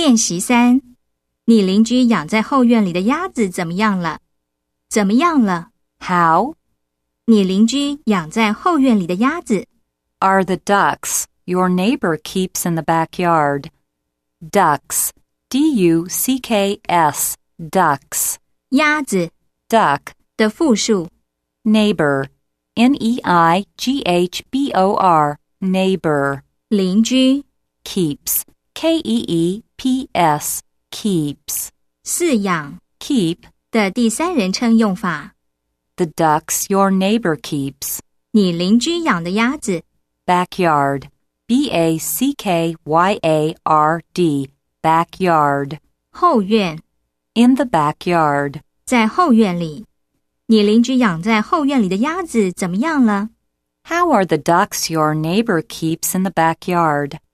练习3，你邻居养在后院里的鸭子怎么样了？怎么样了？ How? 你邻居养在后院里的鸭子 Are the ducks your neighbor keeps in the backyard? Ducks. D-U-C-K-S. Ducks. 鸭子 Duck. 的复数 Neighbor. N-E-I-G-H-B-O-R. Neighbor. 邻居 Keeps. K-E-E-P-S. Keeps. 饲养 Keep. 的第三人称用法 The ducks your neighbor keeps. 你邻居养的鸭子 Backyard. B-A-C-K-Y-A-R-D. Backyard. 后院 In the backyard. 在后院里你邻居养在后院里的鸭子怎么样了？ How are the ducks your neighbor keeps in the backyard?